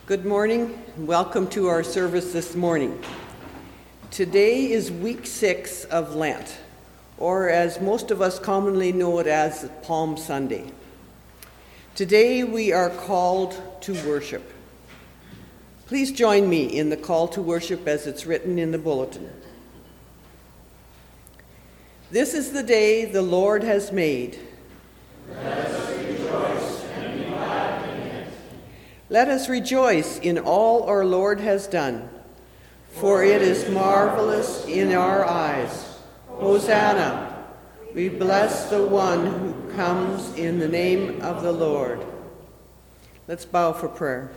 Good morning. Welcome to our service this morning. Today is week 6 of Lent, or as most of us commonly know it as Palm Sunday. Today we are called to worship. Please join me in the call to worship as it's written in the bulletin. This is the day the Lord has made. Let us rejoice and be glad in it. Let us rejoice in all our Lord has done, for it is marvelous in our eyes. Hosanna! We bless the one who comes in the name of the Lord. Let's bow for prayer.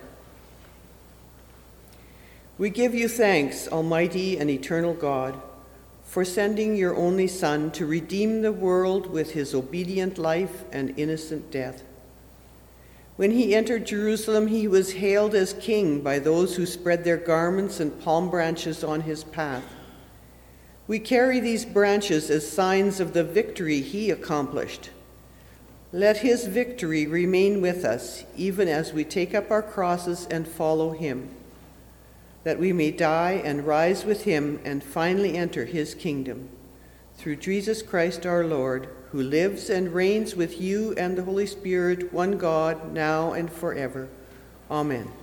We give you thanks, Almighty and eternal God, for sending your only Son to redeem the world with his obedient life and innocent death. When he entered Jerusalem, he was hailed as king by those who spread their garments and palm branches on his path. We carry these branches as signs of the victory he accomplished. Let his victory remain with us, even as we take up our crosses and follow him, that we may die and rise with him and finally enter his kingdom. Through Jesus Christ our Lord, who lives and reigns with you and the Holy Spirit, one God, now and forever. Amen.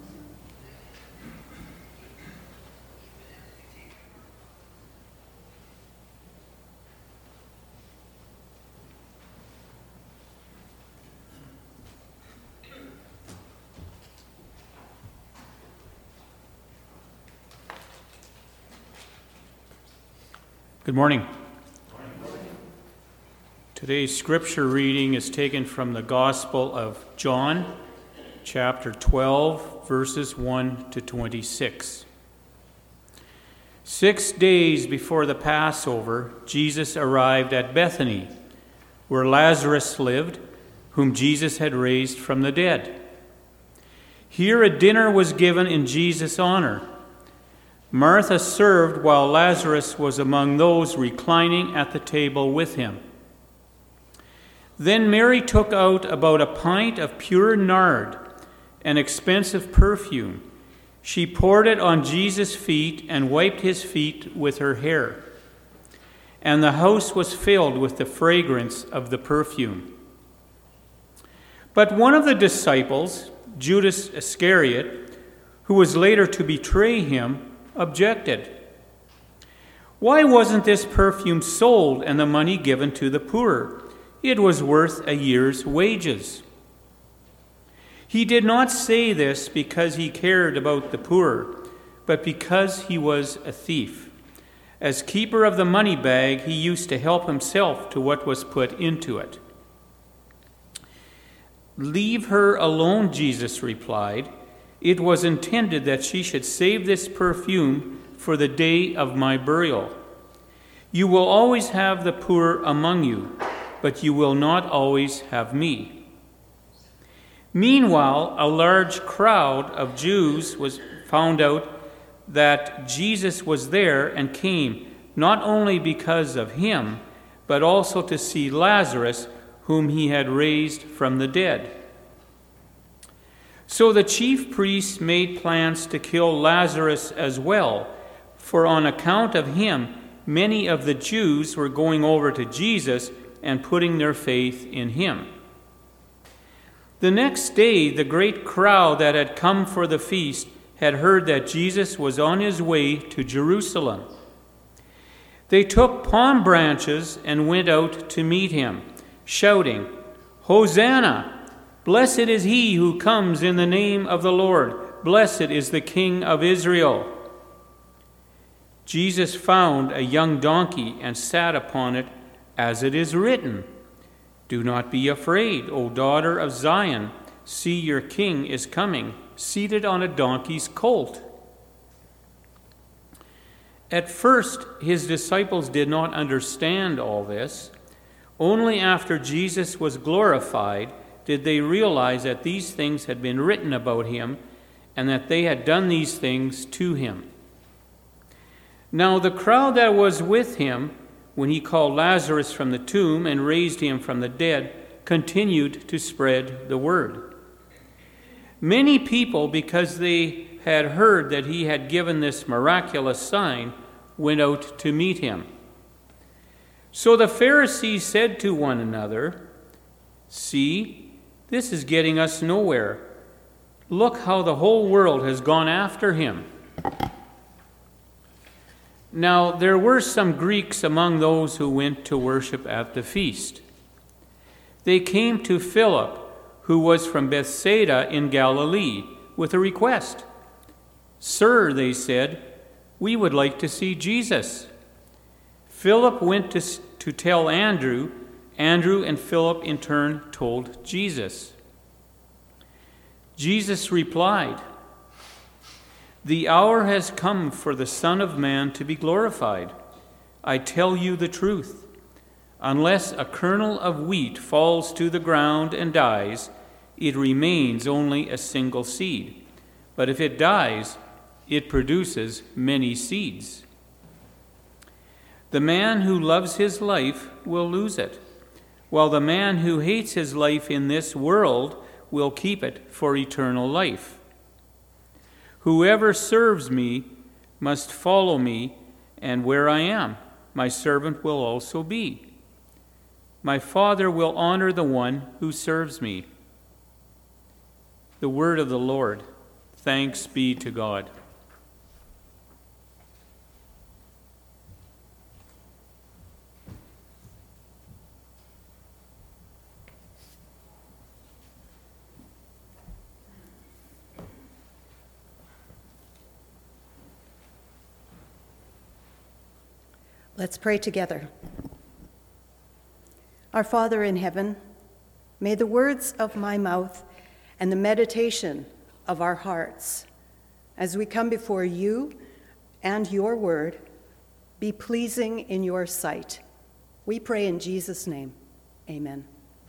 Good morning. Today's scripture reading is taken from the Gospel of John, chapter 12, verses 1 to 26. 6 days before the Passover, Jesus arrived at Bethany, where Lazarus lived, whom Jesus had raised from the dead. Here a dinner was given in Jesus' honor. Martha served while Lazarus was among those reclining at the table with him. Then Mary took out about a pint of pure nard, an expensive perfume. She poured it on Jesus' feet and wiped his feet with her hair. And the house was filled with the fragrance of the perfume. But one of the disciples, Judas Iscariot, who was later to betray him, objected. "Why wasn't this perfume sold and the money given to the poor? It was worth a year's wages." He did not say this because he cared about the poor, but because he was a thief. As keeper of the money bag, he used to help himself to what was put into it. "Leave her alone," Jesus replied. "It was intended that she should save this perfume for the day of my burial. You will always have the poor among you, but you will not always have me." Meanwhile, a large crowd of Jews found out that Jesus was there and came, not only because of him, but also to see Lazarus, whom he had raised from the dead. So the chief priests made plans to kill Lazarus as well, for on account of him, many of the Jews were going over to Jesus and putting their faith in him. The next day, the great crowd that had come for the feast had heard that Jesus was on his way to Jerusalem. They took palm branches and went out to meet him, shouting, "Hosanna! Blessed is he who comes in the name of the Lord. Blessed is the King of Israel." Jesus found a young donkey and sat upon it, as it is written, "Do not be afraid, O daughter of Zion. See, your king is coming, seated on a donkey's colt." At first, his disciples did not understand all this. Only after Jesus was glorified did they realize that these things had been written about him and that they had done these things to him. Now the crowd that was with him when he called Lazarus from the tomb and raised him from the dead continued to spread the word. Many people, because they had heard that he had given this miraculous sign, went out to meet him. So the Pharisees said to one another, "See, this is getting us nowhere. Look how the whole world has gone after him." Now there were some Greeks among those who went to worship at the feast. They came to Philip, who was from Bethsaida in Galilee, with a request. "Sir," they said, "we would like to see Jesus." Philip went to tell Andrew. Andrew and Philip in turn told Jesus. Jesus replied, "The hour has come for the Son of Man to be glorified. I tell you the truth. Unless a kernel of wheat falls to the ground and dies, it remains only a single seed. But if it dies, it produces many seeds. The man who loves his life will lose it, while the man who hates his life in this world will keep it for eternal life. Whoever serves me must follow me, and where I am, my servant will also be. My Father will honor the one who serves me." The word of the Lord. Thanks be to God. Let's pray together. Our Father in heaven, may the words of my mouth and the meditation of our hearts, as we come before you and your word, be pleasing in your sight. We pray in Jesus' name. Amen.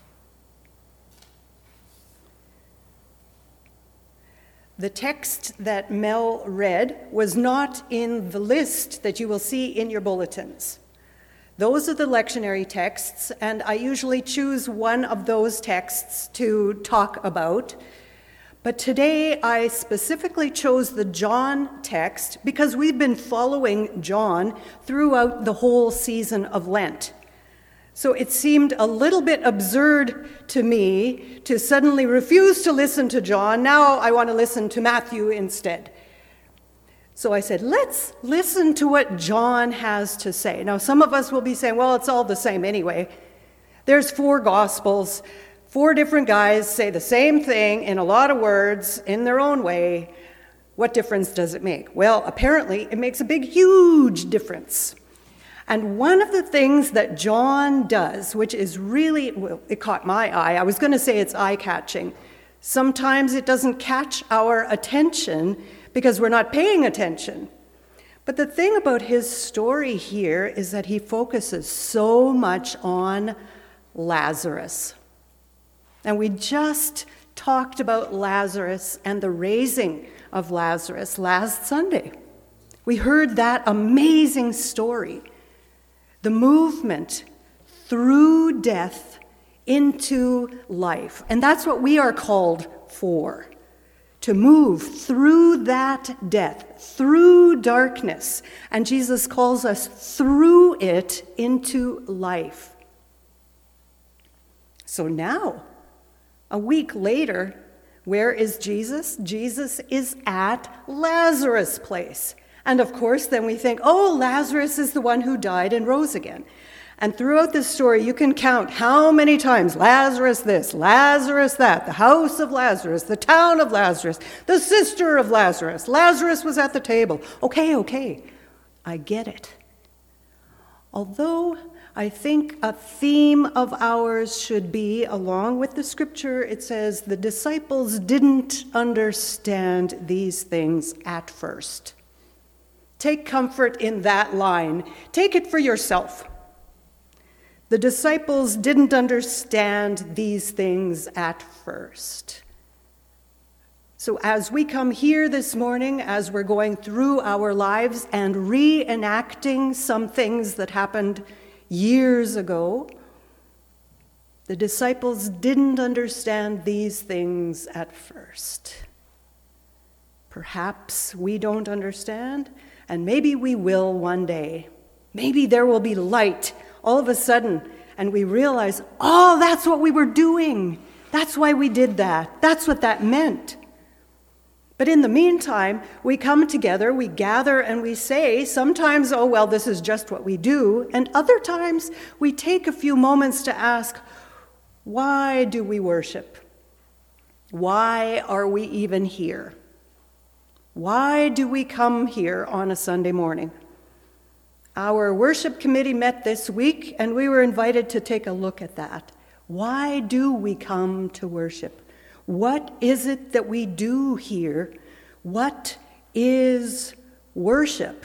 The text that Mel read was not in the list that you will see in your bulletins. Those are the lectionary texts, and I usually choose one of those texts to talk about. But today I specifically chose the John text because we've been following John throughout the whole season of Lent. So it seemed a little bit absurd to me to suddenly refuse to listen to John. Now I want to listen to Matthew instead. So I said, let's listen to what John has to say. Now some of us will be saying, well, it's all the same anyway. There's 4 Gospels. 4 different guys say the same thing in a lot of words in their own way. What difference does it make? Well, apparently it makes a big, huge difference. And one of the things that John does, which is really, well, it caught my eye. I was going to say it's eye-catching. Sometimes it doesn't catch our attention because we're not paying attention. But the thing about his story here is that he focuses so much on Lazarus. And we just talked about Lazarus and the raising of Lazarus last Sunday. We heard that amazing story. The movement through death into life. And that's what we are called for. To move through that death, through darkness. And Jesus calls us through it into life. So now, a week later, where is Jesus? Jesus is at Lazarus' place. And of course, then we think, oh, Lazarus is the one who died and rose again. And throughout this story, you can count how many times Lazarus this, Lazarus that, the house of Lazarus, the town of Lazarus, the sister of Lazarus. Lazarus was at the table. Okay, I get it. Although I think a theme of ours should be, along with the scripture, it says, the disciples didn't understand these things at first. Take comfort in that line. Take it for yourself. The disciples didn't understand these things at first. So as we come here this morning, as we're going through our lives and reenacting some things that happened years ago, The disciples didn't understand these things at first. Perhaps we don't understand, and maybe we will one day. Maybe there will be light all of a sudden, and we realize, oh, that's what we were doing. That's why we did that. That's what that meant. But in the meantime, we come together, we gather, and we say, sometimes, oh, well, this is just what we do. And other times, we take a few moments to ask, why do we worship? Why are we even here? Why do we come here on a Sunday morning? Our worship committee met this week, and we were invited to take a look at that. Why do we come to worship? What is it that we do here? What is worship?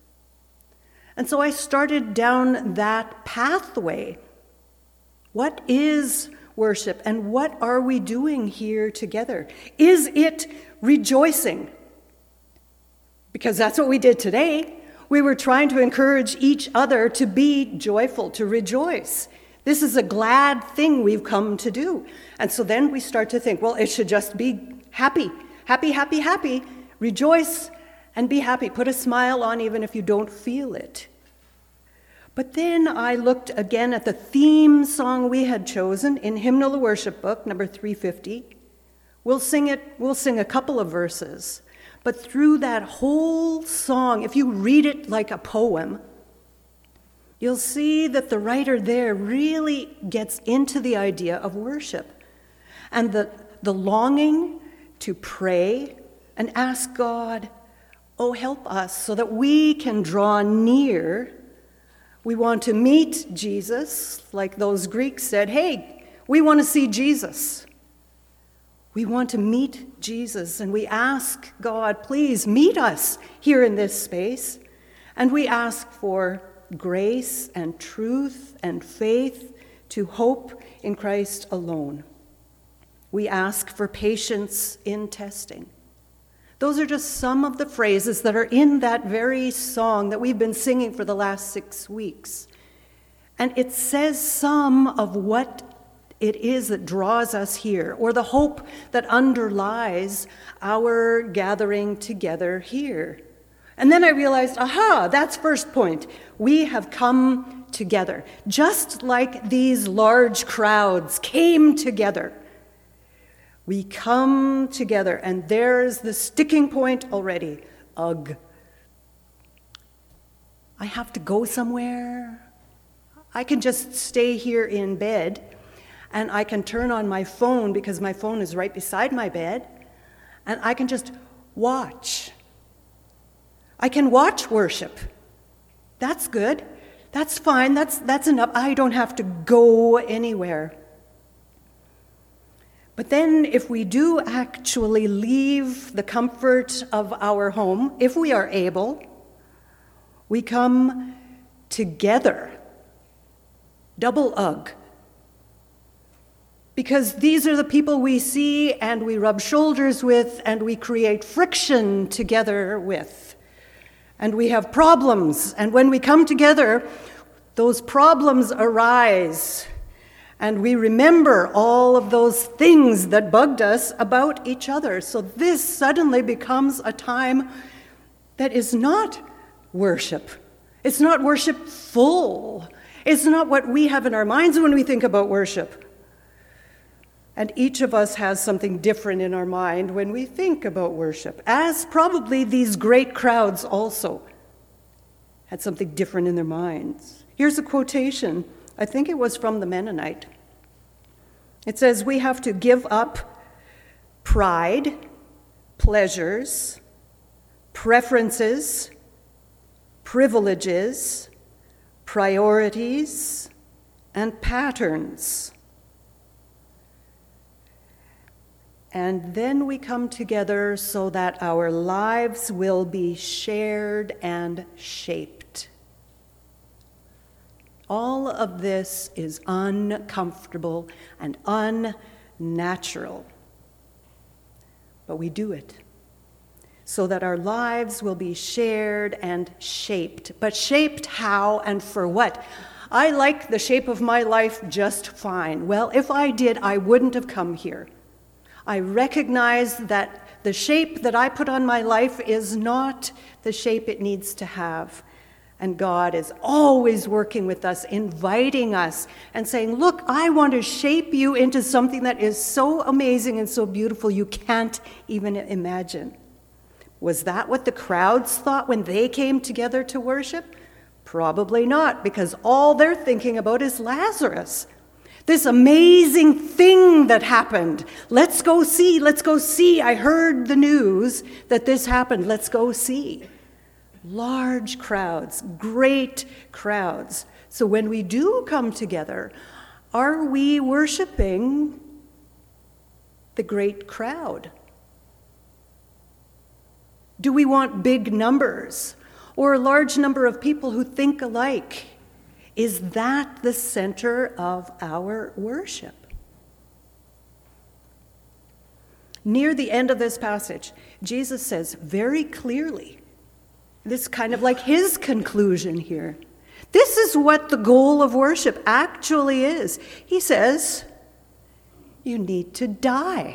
And so I started down that pathway. What is worship, and what are we doing here together? Is it rejoicing? Because that's what we did today. We were trying to encourage each other to be joyful, to rejoice. This is a glad thing we've come to do. And so then we start to think, well, it should just be happy, happy, happy, happy. Rejoice and be happy. Put a smile on even if you don't feel it. But then I looked again at the theme song we had chosen in Hymnal of Worship Book, number 350. We'll sing a couple of verses. But through that whole song, if you read it like a poem, you'll see that the writer there really gets into the idea of worship and the longing to pray and ask God, oh, help us so that we can draw near. We want to meet Jesus, like those Greeks said, hey, we want to see Jesus. We want to meet Jesus, and we ask God, please meet us here in this space. And we ask for grace and truth and faith to hope in Christ alone. We ask for patience in testing. Those are just some of the phrases that are in that very song that we've been singing for the last 6 weeks. And it says some of what it is that draws us here, or the hope that underlies our gathering together here. And then I realized, aha, that's first point. We have come together, just like these large crowds came together. We come together, and there's the sticking point already. Ugh. I have to go somewhere. I can just stay here in bed, and I can turn on my phone because my phone is right beside my bed, and I can just watch. I can watch worship. That's good. That's fine. That's enough. I don't have to go anywhere. But then if we do actually leave the comfort of our home, if we are able, we come together. Double ugh. Because these are the people we see and we rub shoulders with and we create friction together with. And we have problems. And when we come together, those problems arise. And we remember all of those things that bugged us about each other. So this suddenly becomes a time that is not worship. It's not worshipful. It's not what we have in our minds when we think about worship. And each of us has something different in our mind when we think about worship, as probably these great crowds also had something different in their minds. Here's a quotation. I think it was from the Mennonite. It says, we have to give up pride, pleasures, preferences, privileges, priorities, and patterns. And then we come together so that our lives will be shared and shaped. All of this is uncomfortable and unnatural. But we do it so that our lives will be shared and shaped. But shaped how and for what? I like the shape of my life just fine. Well, if I did, I wouldn't have come here. I recognize that the shape that I put on my life is not the shape it needs to have. And God is always working with us, inviting us and saying, look, I want to shape you into something that is so amazing and so beautiful you can't even imagine. Was that what the crowds thought when they came together to worship? Probably not, because all they're thinking about is Lazarus. This amazing thing that happened. Let's go see, let's go see. I heard the news that this happened. Let's go see. Large crowds, great crowds. So when we do come together, are we worshiping the great crowd? Do we want big numbers or a large number of people who think alike? Is that the center of our worship? Near the end of this passage, Jesus says very clearly, this is kind of like his conclusion here. This is what the goal of worship actually is. He says, you need to die.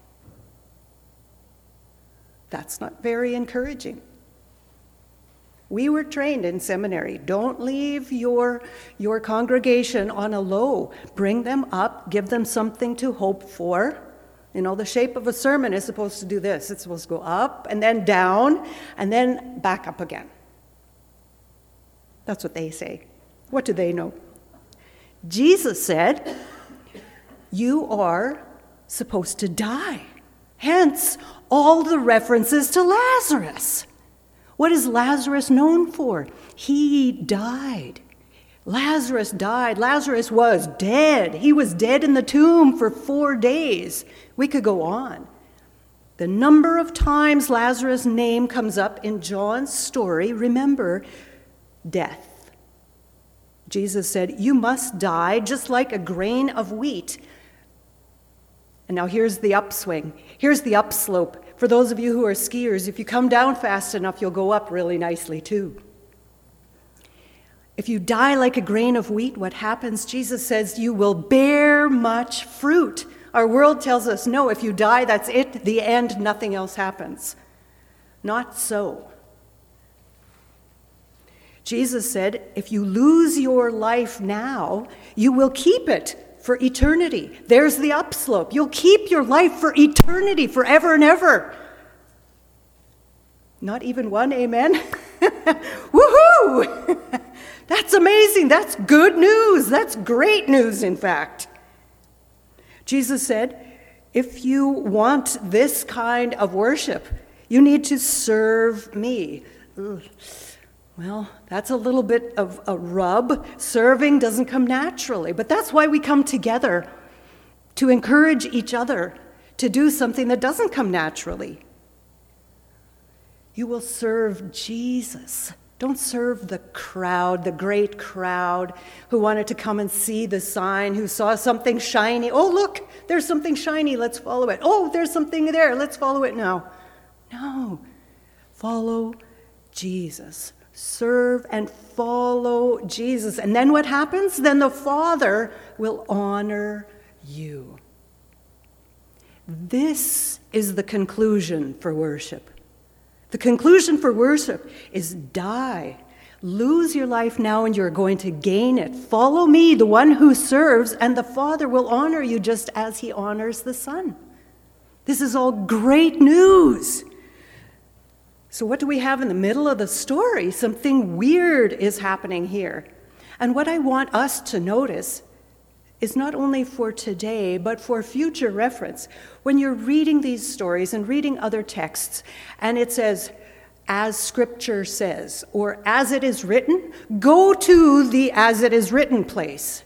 That's not very encouraging. We were trained in seminary. Don't leave your congregation on a low. Bring them up, give them something to hope for. You know, the shape of a sermon is supposed to do this. It's supposed to go up and then down and then back up again. That's what they say. What do they know? Jesus said, you are supposed to die. Hence, all the references to Lazarus. What is Lazarus known for? He died. Lazarus died. Lazarus was dead. He was dead in the tomb for 4 days. We could go on. The number of times Lazarus' name comes up in John's story, remember, death. Jesus said, you must die just like a grain of wheat. And now here's the upswing. Here's the upslope. For those of you who are skiers, if you come down fast enough, you'll go up really nicely too. If you die like a grain of wheat, what happens? Jesus says you will bear much fruit. Our world tells us, no, if you die, that's it, the end, nothing else happens. Not so. Jesus said, if you lose your life now, you will keep it for eternity. There's the upslope. You'll keep your life for eternity, forever and ever. Not even one amen? Woohoo! That's amazing. That's good news. That's great news, in fact. Jesus said, if you want this kind of worship, you need to serve me. Well, that's a little bit of a rub. Serving doesn't come naturally, but that's why we come together, to encourage each other to do something that doesn't come naturally. You will serve Jesus. Don't serve the crowd, the great crowd who wanted to come and see the sign, who saw something shiny. Oh, look, there's something shiny, let's follow it. Oh, there's something there, let's follow it now. No, follow Jesus. Serve and follow Jesus. And then what happens? Then the Father will honor you. This is the conclusion for worship. The conclusion for worship is die. Lose your life now and you're going to gain it. Follow me, the one who serves, and the Father will honor you just as he honors the Son. This is all great news. So what do we have in the middle of the story? Something weird is happening here. And what I want us to notice is not only for today, but for future reference. When you're reading these stories and reading other texts, and it says, as Scripture says, or as it is written, go to the as it is written place.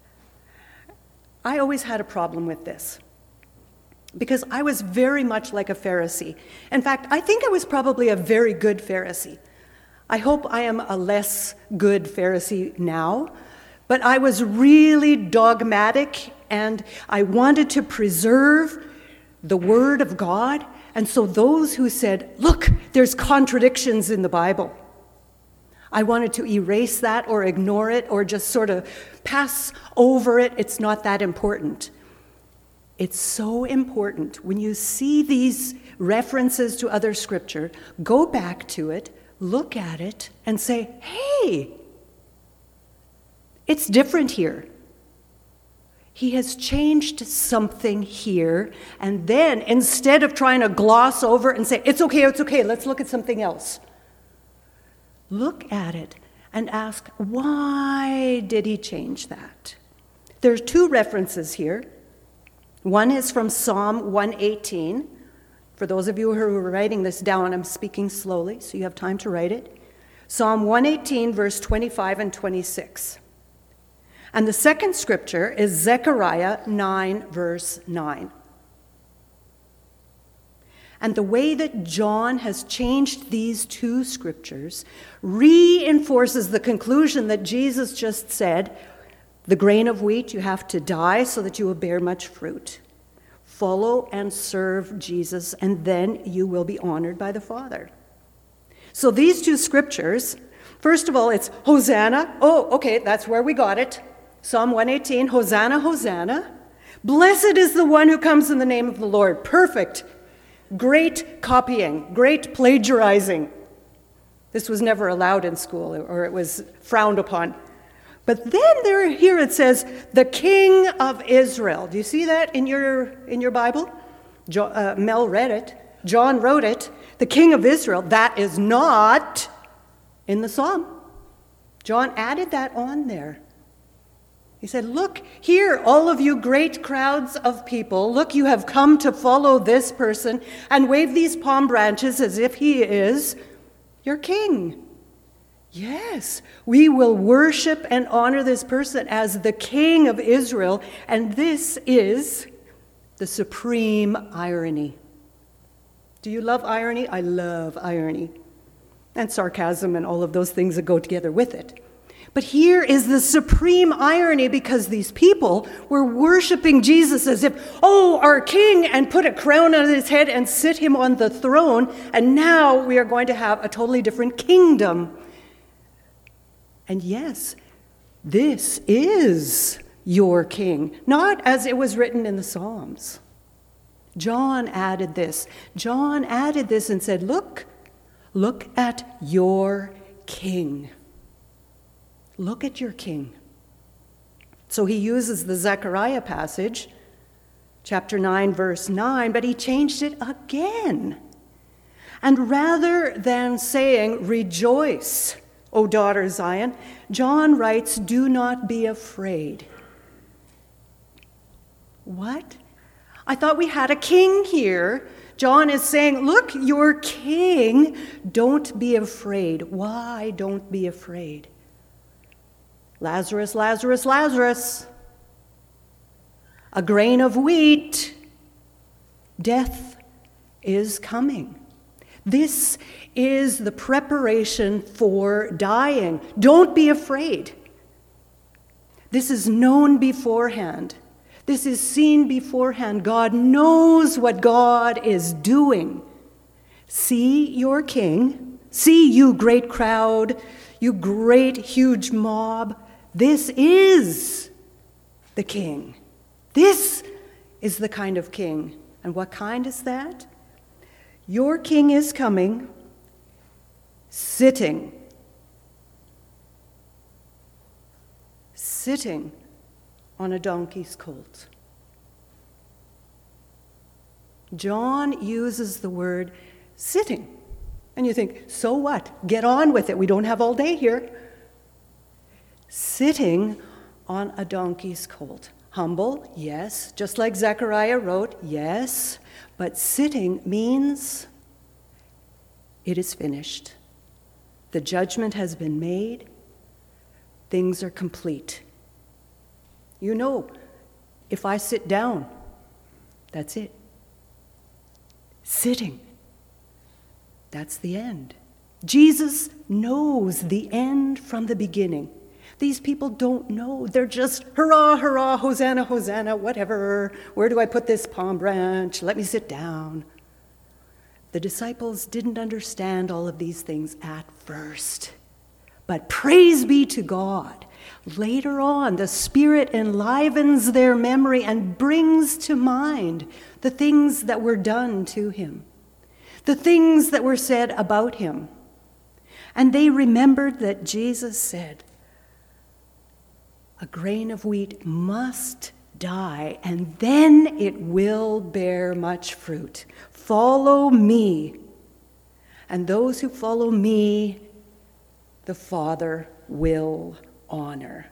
I always had a problem with this, because I was very much like a Pharisee. In fact, I think I was probably a very good Pharisee. I hope I am a less good Pharisee now, but I was really dogmatic, and I wanted to preserve the Word of God. And so those who said, look, there's contradictions in the Bible, I wanted to erase that or ignore it or just sort of pass over it. It's not that important. It's so important. When you see these references to other scripture, go back to it, look at it, and say, hey, it's different here. He has changed something here, and then instead of trying to gloss over and say, it's okay, let's look at something else. Look at it and ask, why did he change that? There's two references here. One is from Psalm 118. For those of you who are writing this down, I'm speaking slowly, so you have time to write it. Psalm 118, verse 25 and 26. And the second scripture is Zechariah 9, verse 9. And the way that John has changed these two scriptures reinforces the conclusion that Jesus just said, the grain of wheat, you have to die so that you will bear much fruit. Follow and serve Jesus, and then you will be honored by the Father. So these two scriptures, first of all, it's Hosanna. Oh, okay, that's where we got it. Psalm 118, Hosanna, Hosanna. Blessed is the one who comes in the name of the Lord. Perfect. Great copying, great plagiarizing. This was never allowed in school, or it was frowned upon. But then here it says, the King of Israel. Do you see that in your Bible? Mel read it. John wrote it. The King of Israel. That is not in the Psalm. John added that on there. He said, look here, all of you great crowds of people, look, you have come to follow this person and wave these palm branches as if he is your king. Yes, we will worship and honor this person as the King of Israel, and this is the supreme irony. Do you love irony? I love irony. And sarcasm and all of those things that go together with it. But here is the supreme irony, because these people were worshiping Jesus as if, oh, our king, and put a crown on his head and sit him on the throne, and now we are going to have a totally different kingdom. And yes, this is your king, not as it was written in the Psalms. John added this. John added this and said, look at your king. Look at your king. So he uses the Zechariah passage, chapter 9, verse 9, but he changed it again. And rather than saying, rejoice, O daughter Zion, John writes, do not be afraid. What? I thought we had a king here. John is saying, look, your king, don't be afraid. Why don't be afraid? Lazarus, Lazarus, Lazarus. A grain of wheat. Death is coming. This is the preparation for dying. Don't be afraid. This is known beforehand. This is seen beforehand. God knows what God is doing. See your king. See you great crowd, you great huge mob. This is the king. This is the kind of king. And what kind is that? Your king is coming, sitting on a donkey's colt. John uses the word sitting. And you think, so what? Get on with it. We don't have all day here. Sitting on a donkey's colt. Humble, yes. Just like Zechariah wrote, yes. But sitting means it is finished. The judgment has been made. Things are complete. You know, if I sit down, that's it. Sitting, that's the end. Jesus knows the end from the beginning. These people don't know. They're just, hurrah, hurrah, Hosanna, Hosanna, whatever. Where do I put this palm branch? Let me sit down. The disciples didn't understand all of these things at first. But praise be to God. Later on, the Spirit enlivens their memory and brings to mind the things that were done to him, the things that were said about him. And they remembered that Jesus said, a grain of wheat must die, and then it will bear much fruit. Follow me. And those who follow me, the Father will honor.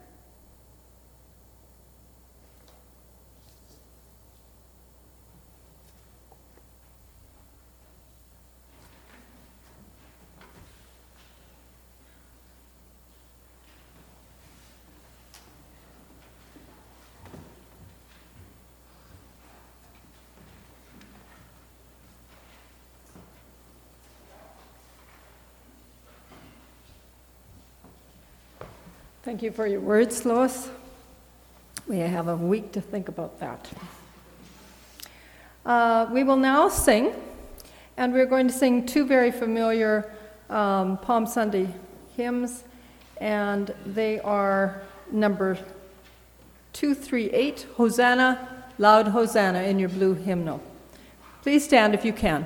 Thank you for your words, Lois. We have a week to think about that. We will now sing, and we're going to sing two very familiar Palm Sunday hymns, and they are number 238, Hosanna, Loud Hosanna, in your blue hymnal. Please stand if you can.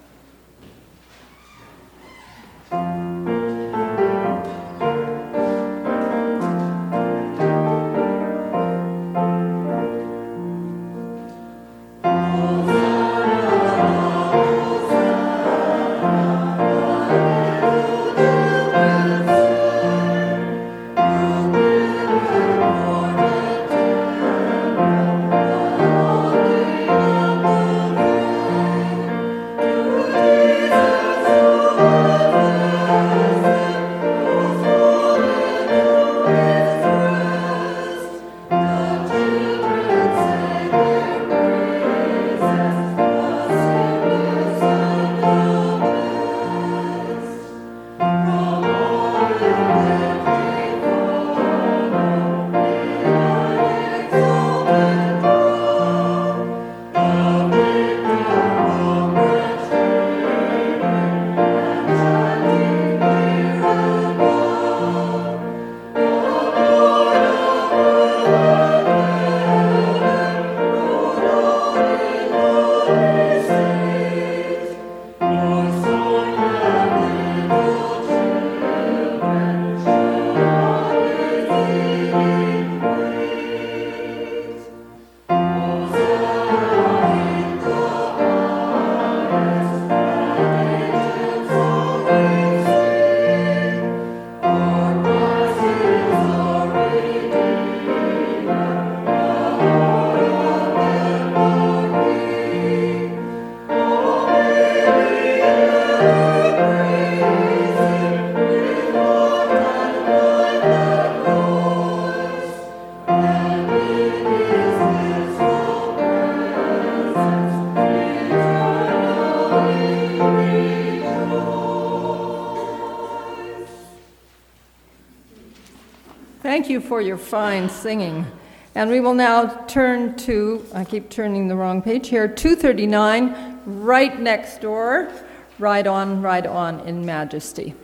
Thank you for your fine singing. And we will now turn to, I keep turning the wrong page here, 239, right next door, Ride On in Majesty.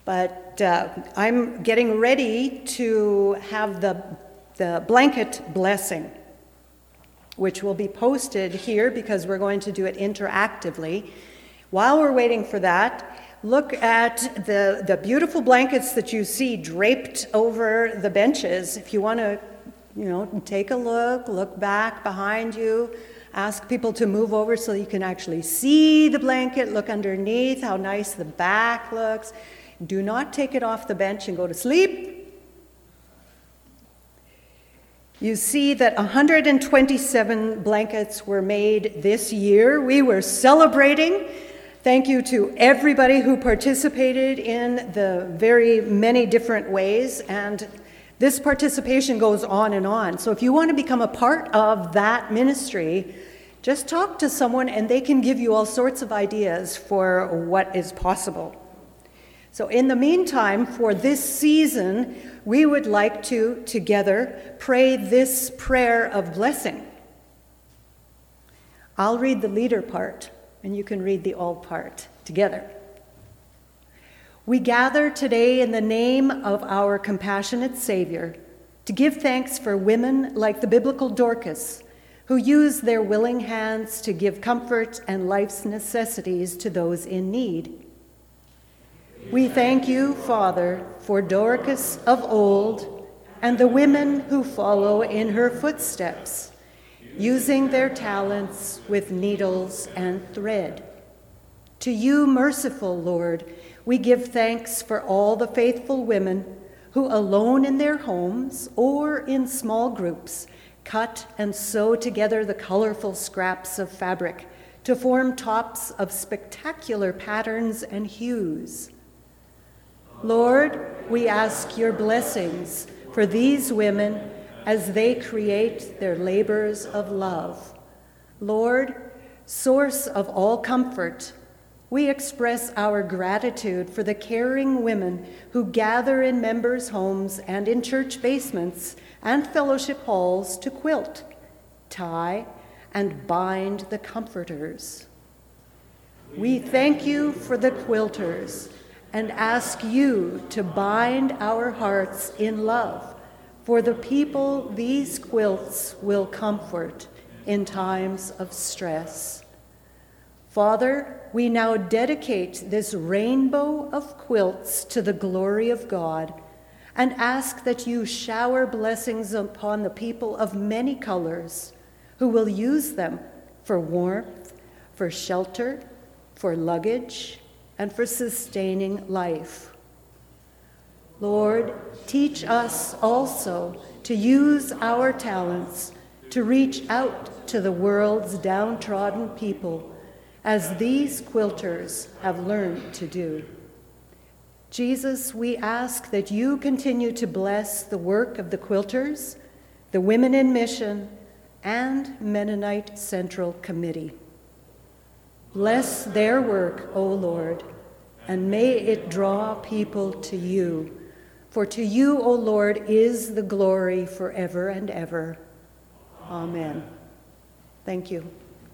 But I'm getting ready to have the blanket blessing, which will be posted here because we're going to do it interactively. While we're waiting for that, look at the beautiful blankets that you see draped over the benches. If you want to, take a look back behind you, ask people to move over so you can actually see the blanket, look underneath, how nice the back looks. Do not take it off the bench and go to sleep. You see that 127 blankets were made this year. We were celebrating. Thank you to everybody who participated in the very many different ways, and this participation goes on and on. So if you want to become a part of that ministry, just talk to someone and they can give you all sorts of ideas for what is possible. So in the meantime, for this season, we would like to, together, pray this prayer of blessing. I'll read the leader part, and you can read the all part together. We gather today in the name of our compassionate Savior to give thanks for women like the biblical Dorcas, who use their willing hands to give comfort and life's necessities to those in need. We thank you, Father, for Dorcas of old and the women who follow in her footsteps, using their talents with needles and thread. To you, merciful Lord, we give thanks for all the faithful women who, alone in their homes or in small groups, cut and sew together the colorful scraps of fabric to form tops of spectacular patterns and hues. Lord, we ask your blessings for these women as they create their labors of love. Lord, source of all comfort, we express our gratitude for the caring women who gather in members' homes and in church basements and fellowship halls to quilt, tie, and bind the comforters. We thank you for the quilters and ask you to bind our hearts in love for the people these quilts will comfort in times of stress. Father, we now dedicate this rainbow of quilts to the glory of God and ask that you shower blessings upon the people of many colors who will use them for warmth, for shelter, for luggage, and for sustaining life. Lord, teach us also to use our talents to reach out to the world's downtrodden people, as these quilters have learned to do. Jesus, we ask that you continue to bless the work of the quilters, the Women in Mission, and Mennonite Central Committee. Bless their work, O Lord, and may it draw people to you. For to you, O Lord, is the glory forever and ever. Amen. Thank you.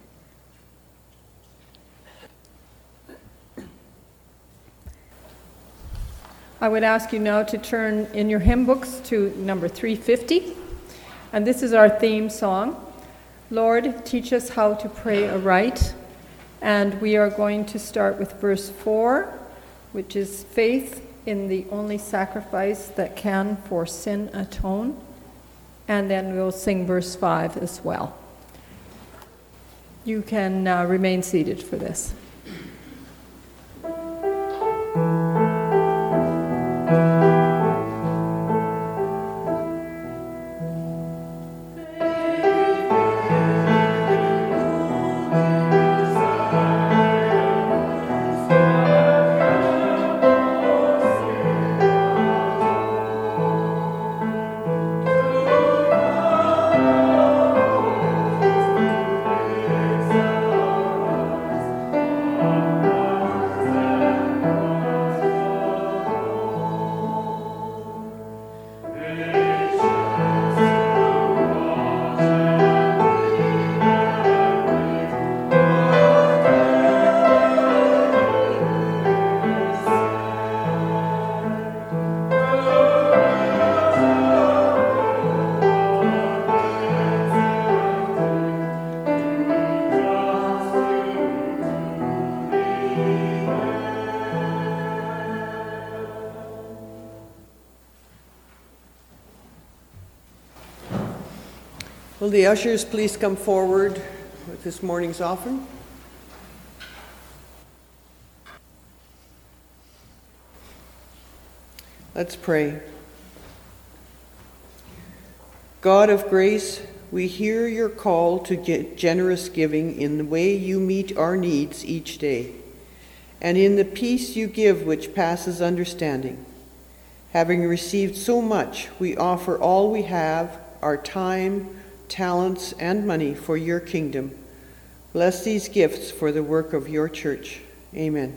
I would ask you now to turn in your hymn books to number 350. And this is our theme song. Lord, teach us how to pray aright. And we are going to start with verse 4, which is faith in the only sacrifice that can for sin atone. And then we'll sing verse 5 as well. You can remain seated for this. Will the ushers please come forward with this morning's offering? Let's pray. God of grace, we hear your call to generous giving in the way you meet our needs each day, and in the peace you give which passes understanding. Having received so much, we offer all we have, our time, talents, and money for your kingdom. Bless these gifts for the work of your church. Amen.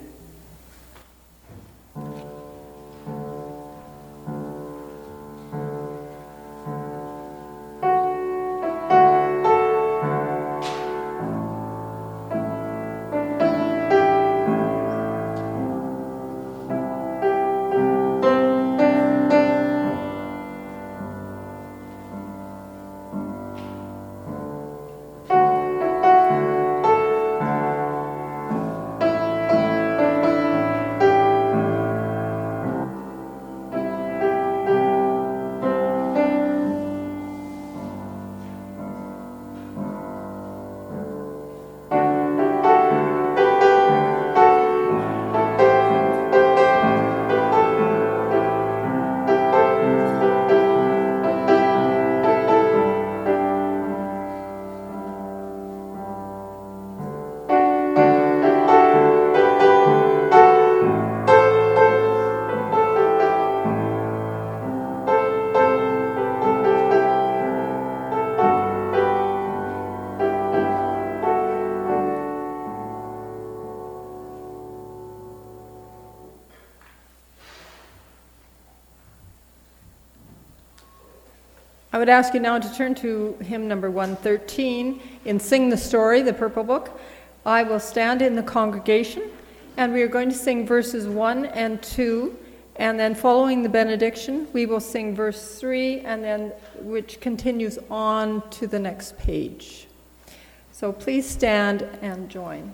I would ask you now to turn to hymn number 113 in Sing the Story, the Purple Book. I will stand in the congregation, and we are going to sing verses 1 and 2, and then following the benediction, we will sing verse 3, and then which continues on to the next page. So please stand and join.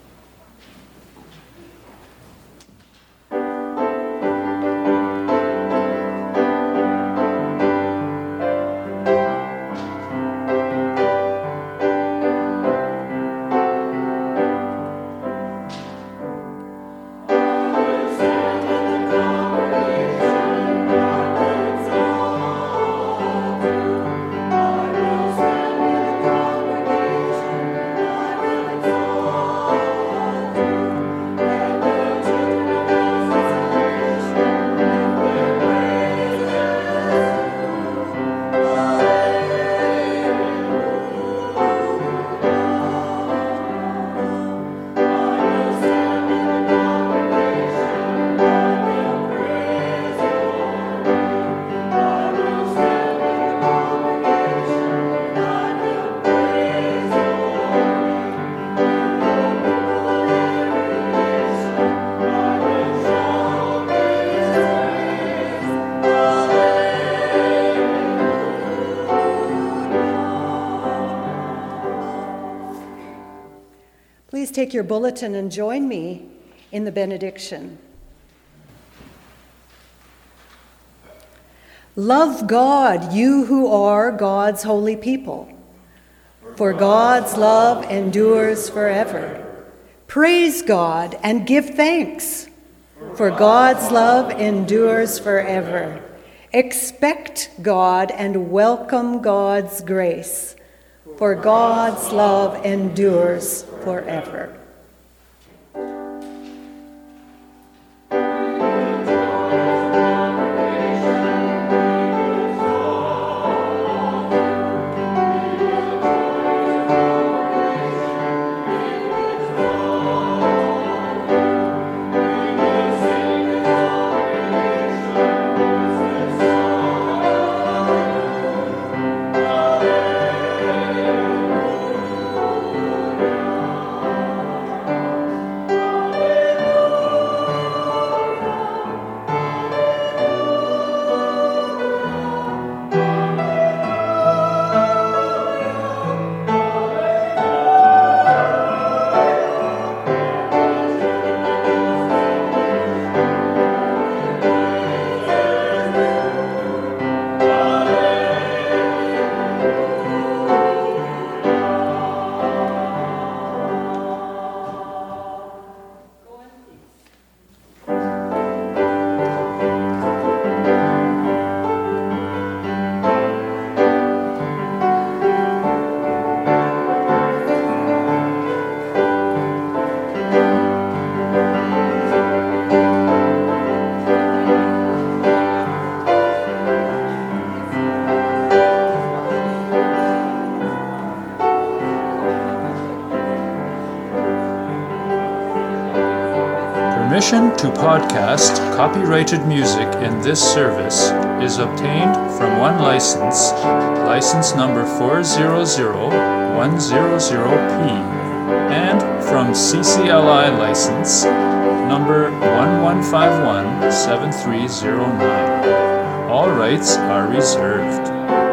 Please take your bulletin and join me in the benediction. Love God, you who are God's holy people, for God's love endures forever. Praise God and give thanks, for God's love endures forever. Expect God and welcome God's grace, for God's love endures forever. Permission to podcast copyrighted music in this service is obtained from one license, license number 400-100P, and from CCLI license number 11517309. All rights are reserved.